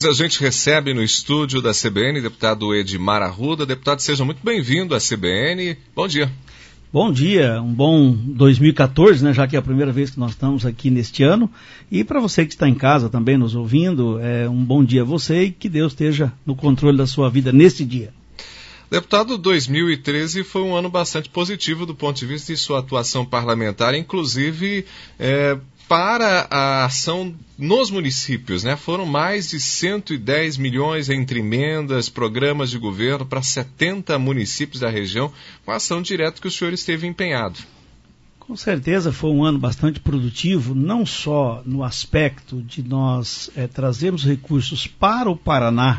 A gente recebe no estúdio da CBN deputado Edmar Arruda. Deputado, seja muito bem-vindo à CBN. Bom dia. Bom dia, um bom 2014, né, já que é a primeira vez que nós estamos aqui neste ano. E para você que está em casa também nos ouvindo, um bom dia a você e que Deus esteja no controle da sua vida neste dia. Deputado, 2013 foi um ano bastante positivo do ponto de vista de sua atuação parlamentar, inclusive para a ação nos municípios, né? Foram mais de 110 milhões entre emendas, programas de governo para 70 municípios da região, com a ação direta que o senhor esteve empenhado. Com certeza foi um ano bastante produtivo, não só no aspecto de nós trazermos recursos para o Paraná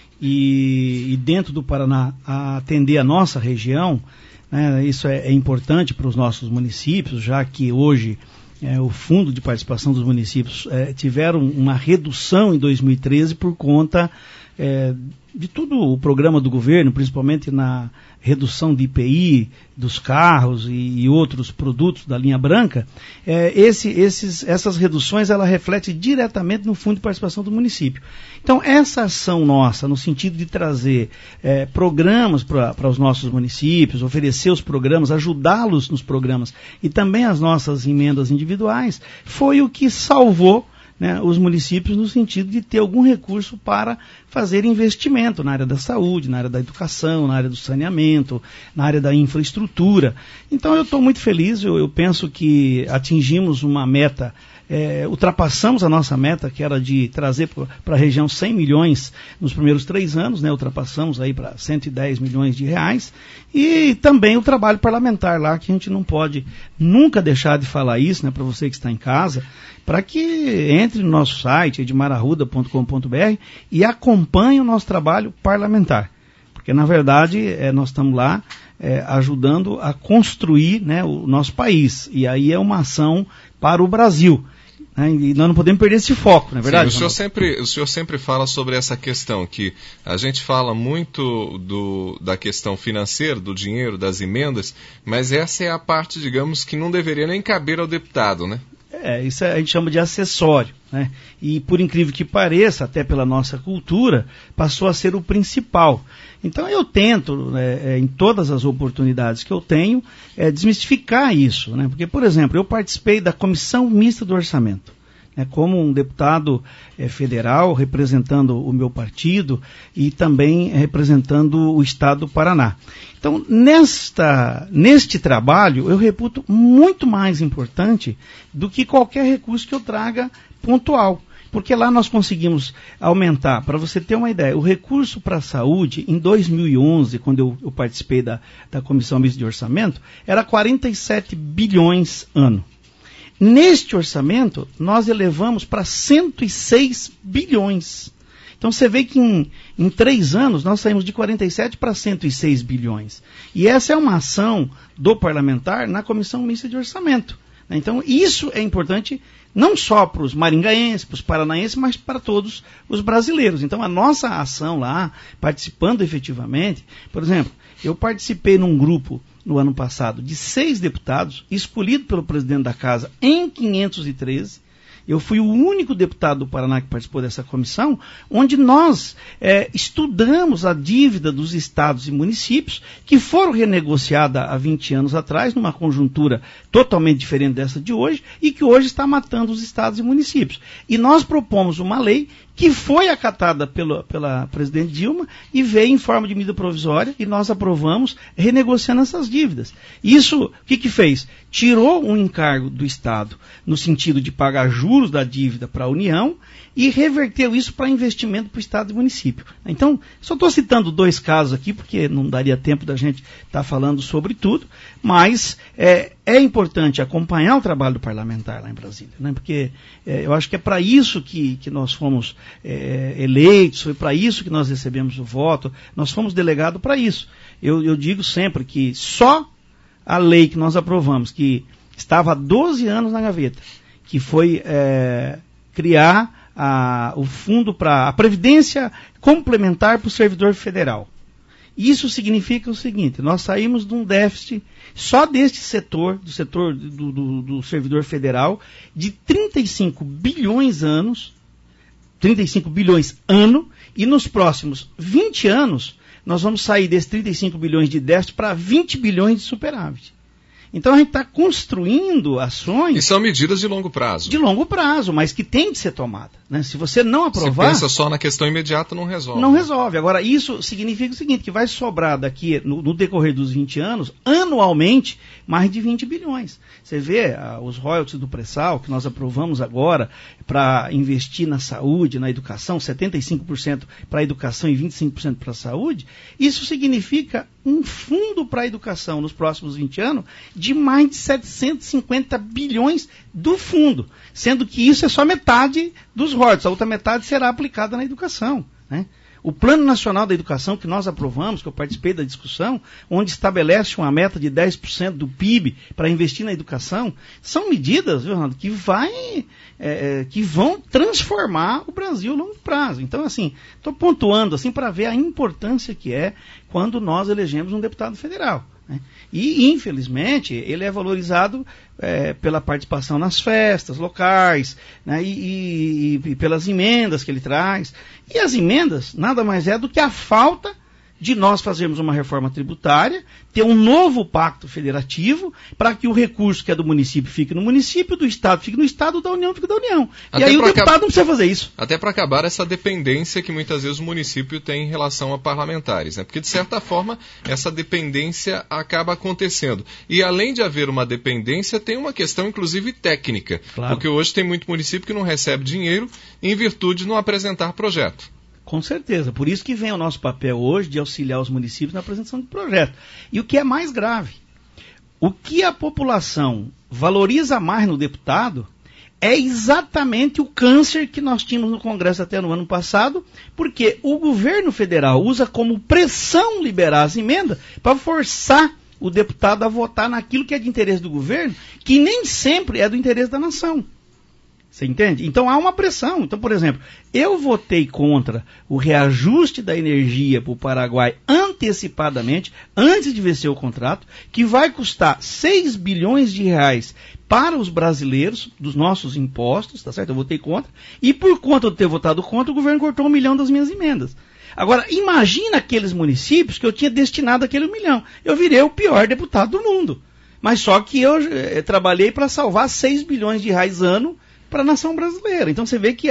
e dentro do Paraná a atender a nossa região, né? Isso é importante para os nossos municípios, já que hoje o Fundo de Participação dos Municípios tiveram uma redução em 2013 por conta de todo o programa do governo, principalmente na redução de IPI dos carros e outros produtos da linha branca. Essas reduções ela reflete diretamente no Fundo de Participação do município. Então, essa ação nossa, no sentido de trazer programas para os nossos municípios, oferecer os programas, ajudá-los nos programas e também as nossas emendas individuais, foi o que salvou, né, os municípios no sentido de ter algum recurso para fazer investimento na área da saúde, na área da educação, na área do saneamento, na área da infraestrutura. Então eu estou muito feliz, eu penso que atingimos uma meta, ultrapassamos a nossa meta, que era de trazer para a região 100 milhões nos primeiros 3 anos, né, ultrapassamos aí para 110 milhões de reais, e também o trabalho parlamentar lá, que a gente não pode nunca deixar de falar isso, né, para você que está em casa, para que entre no nosso site, edmararruda.com.br, e acompanhe o nosso trabalho parlamentar. Porque, na verdade, nós estamos lá ajudando a construir, né, o nosso país. E aí é uma ação para o Brasil. Né, e nós não podemos perder esse foco, não é verdade? Sim, o senhor sempre fala sobre essa questão, que a gente fala muito da questão financeira, do dinheiro, das emendas, mas essa é a parte, digamos, que não deveria nem caber ao deputado, né? Isso a gente chama de acessório, né? E por incrível que pareça, até pela nossa cultura, passou a ser o principal. Então eu tento, em todas as oportunidades que eu tenho, desmistificar isso, né? Porque, por exemplo, eu participei da Comissão Mista do Orçamento, como um deputado federal, representando o meu partido e também representando o estado do Paraná. Então, neste trabalho, eu reputo muito mais importante do que qualquer recurso que eu traga pontual. Porque lá nós conseguimos aumentar, para você ter uma ideia, o recurso para a saúde, em 2011, quando eu participei da Comissão Mista de Orçamento, era 47 bilhões ano. Neste orçamento, nós elevamos para 106 bilhões. Então você vê que em 3 anos nós saímos de 47 para 106 bilhões. E essa é uma ação do parlamentar na Comissão Mista de Orçamento. Então isso é importante não só para os maringaenses, para os paranaenses, mas para todos os brasileiros. Então a nossa ação lá, participando efetivamente, por exemplo, eu participei num grupo no ano passado de 6 deputados, escolhido pelo presidente da casa em 513, eu fui o único deputado do Paraná que participou dessa comissão, onde nós estudamos a dívida dos estados e municípios, que foram renegociadas há 20 anos atrás, numa conjuntura totalmente diferente dessa de hoje, e que hoje está matando os estados e municípios. E nós propomos uma lei que foi acatada pela presidente Dilma e veio em forma de medida provisória, e nós aprovamos renegociando essas dívidas. Isso, o que fez? Tirou um encargo do Estado, no sentido de pagar juros da dívida para a União, e reverteu isso para investimento para o Estado e município. Então, só estou citando 2 casos aqui, porque não daria tempo da gente estar falando sobre tudo, mas é importante acompanhar o trabalho do parlamentar lá em Brasília, né? Porque eu acho que é para isso que nós fomos eleitos, foi para isso que nós recebemos o voto, nós fomos delegados para isso. Eu digo sempre que só a lei que nós aprovamos, que estava há 12 anos na gaveta, que foi criar o fundo para a previdência complementar para o servidor federal. Isso significa o seguinte: nós saímos de um déficit só deste setor, do setor do servidor federal, de 35 bilhões anos, 35 bilhões ano, e nos próximos 20 anos, nós vamos sair desses 35 bilhões de déficit para 20 bilhões de superávit. Então a gente está construindo ações... E são medidas de longo prazo. De longo prazo, mas que tem de ser tomada. Né? Se você não aprovar... Se pensa só na questão imediata, não resolve. Não resolve. Agora, isso significa o seguinte, que vai sobrar daqui, no decorrer dos 20 anos, anualmente, mais de 20 bilhões. Você vê os royalties do pré-sal, que nós aprovamos agora, para investir na saúde, na educação, 75% para a educação e 25% para a saúde, isso significa um fundo para a educação nos próximos 20 anos de mais de 750 bilhões do fundo, sendo que isso é só metade dos royalties, a outra metade será aplicada na educação, né? O Plano Nacional da Educação que nós aprovamos, que eu participei da discussão, onde estabelece uma meta de 10% do PIB para investir na educação, são medidas, viu, Ronaldo, que vão transformar o Brasil a longo prazo. Então, assim, estou pontuando assim, para ver a importância que é quando nós elegemos um deputado federal. Né? E, infelizmente, ele é valorizado pela participação nas festas locais, né? e pelas emendas que ele traz. E as emendas nada mais é do que a falta de nós fazermos uma reforma tributária, ter um novo pacto federativo, para que o recurso que é do município fique no município, do Estado fique no Estado, da União fique da União. Até e aí o deputado não precisa fazer isso. Até para acabar essa dependência que muitas vezes o município tem em relação a parlamentares, né? Porque, de certa forma, essa dependência acaba acontecendo. E, além de haver uma dependência, tem uma questão, inclusive, técnica. Claro. Porque hoje tem muito município que não recebe dinheiro em virtude de não apresentar projeto. Com certeza. Por isso que vem o nosso papel hoje de auxiliar os municípios na apresentação de projeto. E o que é mais grave, o que a população valoriza mais no deputado é exatamente o câncer que nós tínhamos no Congresso até no ano passado, porque o governo federal usa como pressão liberar as emendas para forçar o deputado a votar naquilo que é de interesse do governo, que nem sempre é do interesse da nação. Você entende? Então há uma pressão. Então, por exemplo, eu votei contra o reajuste da energia para o Paraguai antecipadamente, antes de vencer o contrato, que vai custar 6 bilhões de reais para os brasileiros, dos nossos impostos, tá certo? Eu votei contra. E por conta de ter votado contra, o governo cortou 1 milhão das minhas emendas. Agora, imagina aqueles municípios que eu tinha destinado aquele 1 milhão. Eu virei o pior deputado do mundo. Mas só que eu trabalhei para salvar 6 bilhões de reais ano para a nação brasileira. Então você vê que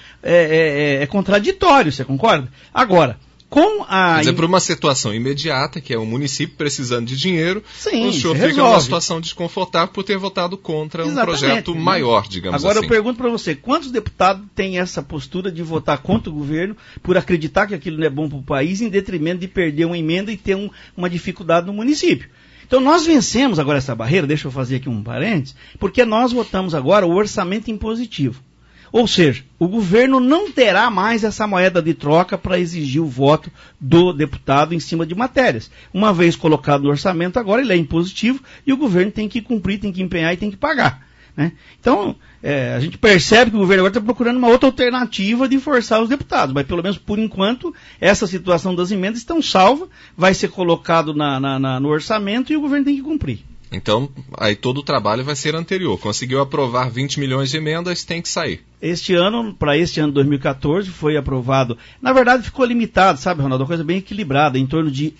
é contraditório, você concorda? Agora, com a... Quer dizer, por uma situação imediata, que é o município precisando de dinheiro, sim, o senhor fica numa situação desconfortável por ter votado contra um projeto maior, digamos Agora assim. Eu pergunto para você, quantos deputados têm essa postura de votar contra o governo por acreditar que aquilo não é bom para o país, em detrimento de perder uma emenda e ter uma dificuldade no município? Então nós vencemos agora essa barreira, deixa eu fazer aqui um parênteses, porque nós votamos agora o orçamento impositivo. Ou seja, o governo não terá mais essa moeda de troca para exigir o voto do deputado em cima de matérias. Uma vez colocado no orçamento, agora ele é impositivo e o governo tem que cumprir, tem que empenhar e tem que pagar. Né? Então, a gente percebe que o governo agora está procurando uma outra alternativa de forçar os deputados, mas pelo menos por enquanto, essa situação das emendas estão salva, vai ser colocado no orçamento e o governo tem que cumprir. Então, aí todo o trabalho vai ser anterior. Conseguiu aprovar 20 milhões de emendas, tem que sair. Para este ano 2014, foi aprovado. Na verdade, ficou limitado, sabe, Ronaldo? Uma coisa bem equilibrada, em torno de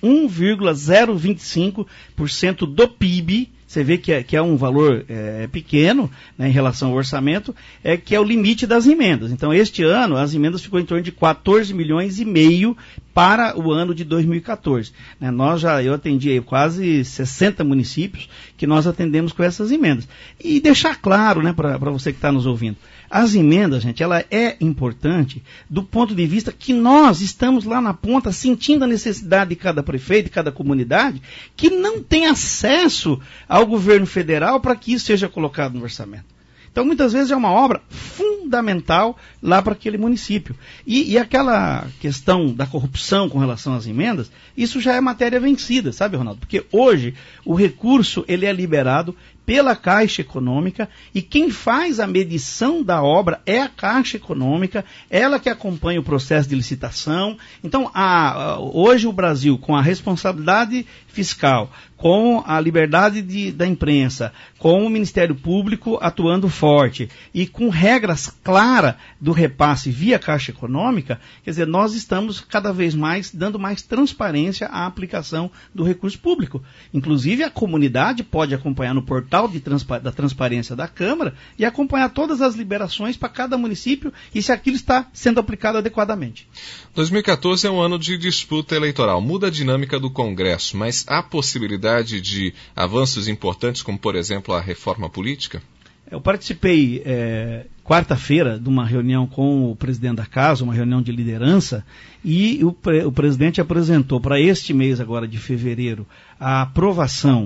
1,025% do PIB. Você vê que é um valor pequeno, né, em relação ao orçamento, que é o limite das emendas. Então, este ano, as emendas ficou em torno de 14 milhões e meio para o ano de 2014. Né, eu atendi quase 60 municípios que nós atendemos com essas emendas. E deixar claro, né, para você que está nos ouvindo, as emendas, gente, ela é importante do ponto de vista que nós estamos lá na ponta sentindo a necessidade de cada prefeito, de cada comunidade, que não tem acesso ao governo federal para que isso seja colocado no orçamento. Então, muitas vezes é uma obra fundamental lá para aquele município. E aquela questão da corrupção com relação às emendas, isso já é matéria vencida, sabe, Ronaldo? Porque hoje o recurso ele é liberado pela Caixa Econômica, e quem faz a medição da obra é a Caixa Econômica, ela que acompanha o processo de licitação. Então, hoje o Brasil, com a responsabilidade fiscal, com a liberdade da imprensa, com o Ministério Público atuando forte e com regras claras do repasse via Caixa Econômica, quer dizer, nós estamos cada vez mais dando mais transparência à aplicação do recurso público. Inclusive, a comunidade pode acompanhar no portal da transparência da Câmara e acompanhar todas as liberações para cada município e se aquilo está sendo aplicado adequadamente. 2014 é um ano de disputa eleitoral. Muda a dinâmica do Congresso, mas há possibilidade de avanços importantes, como, por exemplo, a reforma política? Eu participei quarta-feira de uma reunião com o presidente da Casa, uma reunião de liderança, e o presidente apresentou para este mês agora de fevereiro a aprovação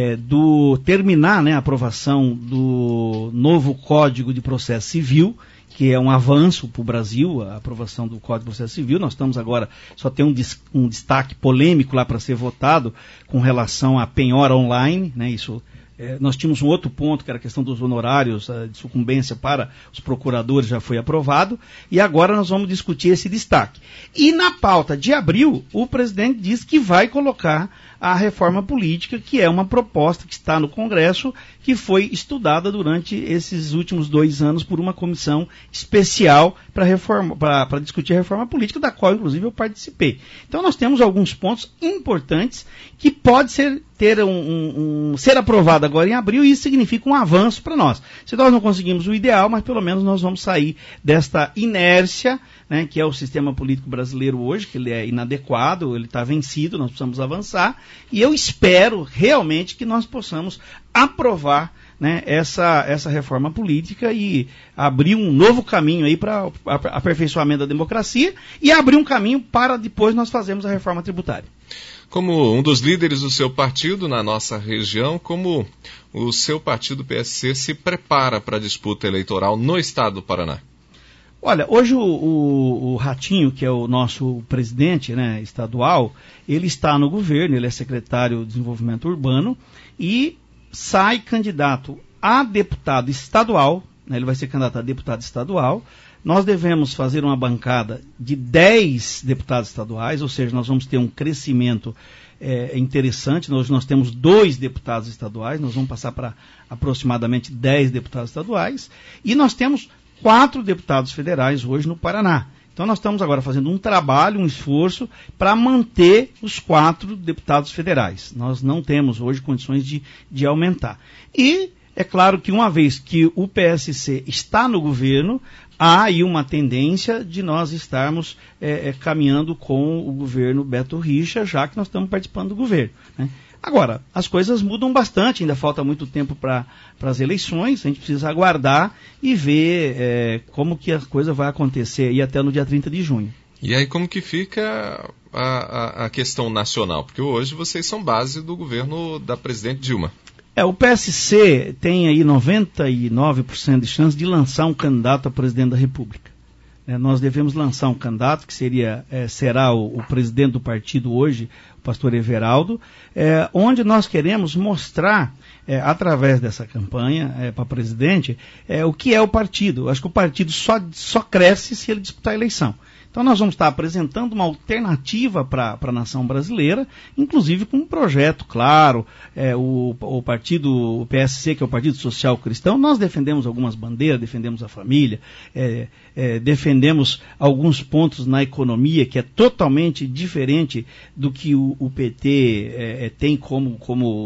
a aprovação do novo Código de Processo Civil, que é um avanço para o Brasil, a aprovação do Código de Processo Civil. Nós estamos agora, só tem um destaque polêmico lá para ser votado com relação à penhora online, né? Nós tínhamos um outro ponto, que era a questão dos honorários de sucumbência para os procuradores, já foi aprovado, e agora nós vamos discutir esse destaque. E na pauta de abril, o presidente diz que vai colocar a reforma política, que é uma proposta que está no Congresso, que foi estudada durante esses últimos 2 anos por uma comissão especial para discutir a reforma política, da qual, inclusive, eu participei. Então, nós temos alguns pontos importantes que pode ser aprovado agora em abril, e isso significa um avanço para nós. Se nós não conseguimos o ideal, mas pelo menos nós vamos sair desta inércia, né, que é o sistema político brasileiro hoje, que ele é inadequado, ele está vencido, nós precisamos avançar, e eu espero realmente que nós possamos aprovar, né, essa reforma política e abrir um novo caminho aí para aperfeiçoamento da democracia e abrir um caminho para depois nós fazermos a reforma tributária. Como um dos líderes do seu partido na nossa região, como o seu partido PSC se prepara para a disputa eleitoral no estado do Paraná? Olha, hoje o Ratinho, que é o nosso presidente, né, estadual, ele está no governo, ele é secretário de Desenvolvimento Urbano e sai candidato a deputado estadual, né, ele vai ser candidato a deputado estadual. Nós devemos fazer uma bancada de 10 deputados estaduais, ou seja, nós vamos ter um crescimento interessante. Hoje nós temos 2 deputados estaduais, nós vamos passar para aproximadamente 10 deputados estaduais, e nós temos 4 deputados federais hoje no Paraná. Então nós estamos agora fazendo um trabalho, um esforço para manter os 4 deputados federais. Nós não temos hoje condições de aumentar. E é claro que uma vez que o PSC está no governo, há aí uma tendência de nós estarmos caminhando com o governo Beto Richa, já que nós estamos participando do governo, né? Agora, as coisas mudam bastante, ainda falta muito tempo para as eleições, a gente precisa aguardar e ver como que a coisa vai acontecer aí até no dia 30 de junho. E aí como que fica a questão nacional? Porque hoje vocês são base do governo da presidente Dilma. O PSC tem aí 99% de chance de lançar um candidato a presidente da República. Nós devemos lançar um candidato que será o presidente do partido hoje, o pastor Everaldo, onde nós queremos mostrar, através dessa campanha para presidente, o que é o partido. Eu acho que o partido só cresce se ele disputar a eleição. Então nós vamos estar apresentando uma alternativa para a nação brasileira, inclusive com um projeto claro. O partido, o PSC, que é o Partido Social Cristão, nós defendemos algumas bandeiras, defendemos a família, defendemos alguns pontos na economia que é totalmente diferente do que o PT tem como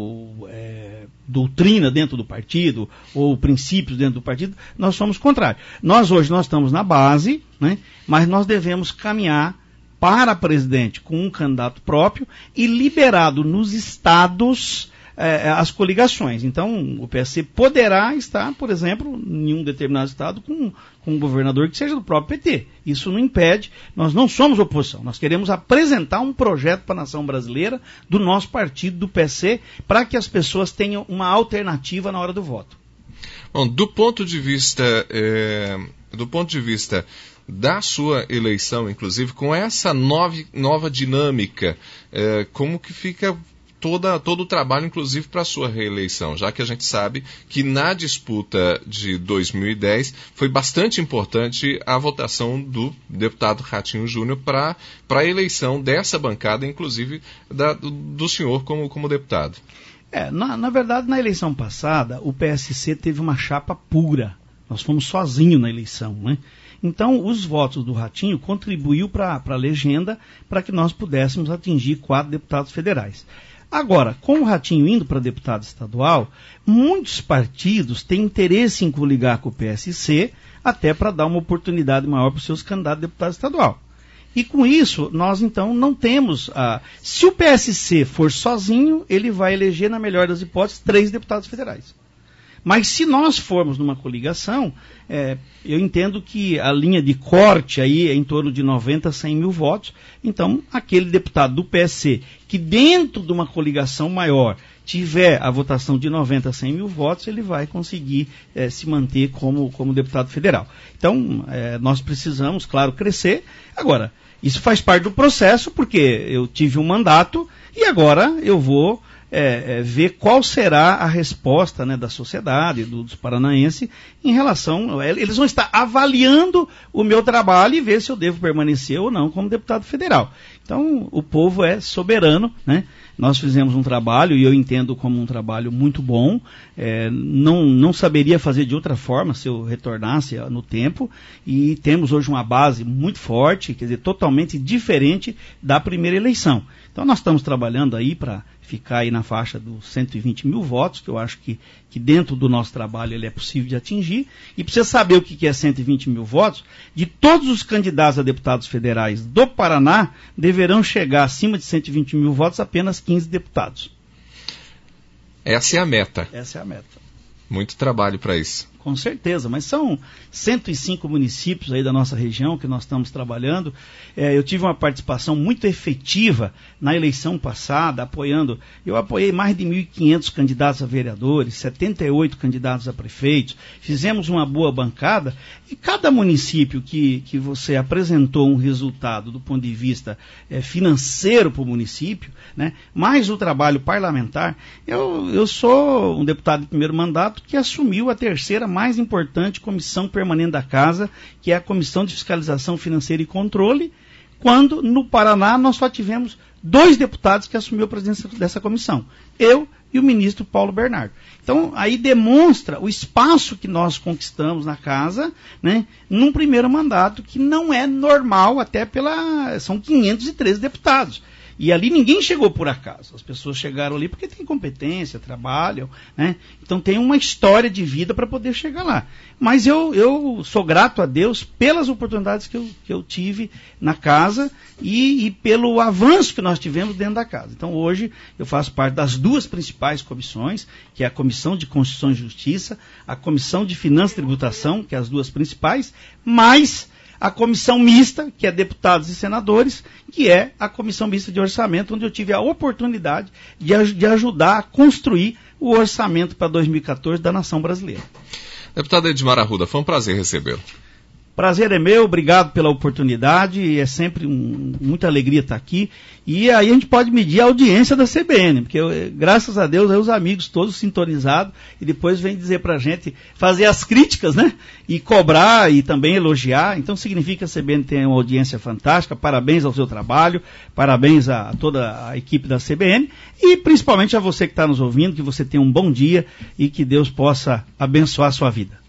doutrina dentro do partido, ou princípios dentro do partido. Nós somos contrários. Hoje nós estamos na base, né, mas nós devemos caminhar para presidente com um candidato próprio e liberado nos estados as coligações. Então, o PSC poderá estar, por exemplo, em um determinado estado com um governador que seja do próprio PT. Isso não impede, nós não somos oposição, nós queremos apresentar um projeto para a nação brasileira do nosso partido, do PSC, para que as pessoas tenham uma alternativa na hora do voto. Bom, do ponto de vista da sua eleição, inclusive, com essa nova dinâmica, como que fica todo o trabalho, inclusive para a sua reeleição, já que a gente sabe que na disputa de 2010 foi bastante importante a votação do deputado Ratinho Júnior para a eleição dessa bancada, inclusive do senhor como deputado. Na verdade, na eleição passada, o PSC teve uma chapa pura. Nós fomos sozinhos na eleição, né? Então, os votos do Ratinho contribuiu para a legenda para que nós pudéssemos atingir 4 deputados federais. Agora, com o Ratinho indo para deputado estadual, muitos partidos têm interesse em coligar com o PSC, até para dar uma oportunidade maior para os seus candidatos a deputado estadual. E com isso, nós então não temos... Se o PSC for sozinho, ele vai eleger, na melhor das hipóteses, 3 deputados federais. Mas se nós formos numa coligação, eu entendo que a linha de corte aí é em torno de 90 a 100 mil votos. Então, aquele deputado do PSC que dentro de uma coligação maior tiver a votação de 90 a 100 mil votos, ele vai conseguir se manter como deputado federal. Então, nós precisamos, claro, crescer. Agora, isso faz parte do processo, porque eu tive um mandato e agora eu vou... ver qual será a resposta, né, da sociedade, dos paranaenses, em relação... Eles vão estar avaliando o meu trabalho e ver se eu devo permanecer ou não como deputado federal. Então, o povo é soberano, né? Nós fizemos um trabalho, e eu entendo como um trabalho muito bom, não saberia fazer de outra forma se eu retornasse no tempo, e temos hoje uma base muito forte, quer dizer, totalmente diferente da primeira eleição. Então nós estamos trabalhando aí para ficar aí na faixa dos 120 mil votos, que eu acho que dentro do nosso trabalho ele é possível de atingir. E para você saber o que é 120 mil votos, de todos os candidatos a deputados federais do Paraná, deverão chegar acima de 120 mil votos apenas 15 deputados. Essa é a meta. Essa é a meta. Muito trabalho para isso. Com certeza, mas são 105 municípios aí da nossa região que nós estamos trabalhando. Eu tive uma participação muito efetiva na eleição passada, eu apoiei mais de 1.500 candidatos a vereadores, 78 candidatos a prefeitos, fizemos uma boa bancada, e cada município que você apresentou um resultado do ponto de vista financeiro para o município, né, mais o trabalho parlamentar, eu sou um deputado de primeiro mandato que assumiu a terceira mais importante comissão permanente da Casa, que é a Comissão de Fiscalização Financeira e Controle, quando no Paraná nós só tivemos 2 deputados que assumiu a presidência dessa comissão, eu e o ministro Paulo Bernardo. Então, aí demonstra o espaço que nós conquistamos na Casa, né, num primeiro mandato, que não é normal, são 513 deputados. E ali ninguém chegou por acaso. As pessoas chegaram ali porque têm competência, trabalham, né? Então tem uma história de vida para poder chegar lá. Mas eu sou grato a Deus pelas oportunidades que eu tive na casa e pelo avanço que nós tivemos dentro da casa. Então hoje eu faço parte das 2 principais comissões, que é a Comissão de Constituição e Justiça, a Comissão de Finanças e Tributação, que é as 2 principais, mais a comissão mista, que é deputados e senadores, que é a comissão mista de orçamento, onde eu tive a oportunidade de ajudar a construir o orçamento para 2014 da nação brasileira. Deputado Edmar Arruda, foi um prazer recebê-lo. Prazer é meu, obrigado pela oportunidade, é sempre muita alegria estar aqui. E aí a gente pode medir a audiência da CBN, porque graças a Deus aí os amigos todos sintonizados, e depois vem dizer pra gente, fazer as críticas, né? E cobrar e também elogiar. Então significa que a CBN tem uma audiência fantástica, parabéns ao seu trabalho, parabéns a toda a equipe da CBN, e principalmente a você que está nos ouvindo, que você tenha um bom dia e que Deus possa abençoar a sua vida.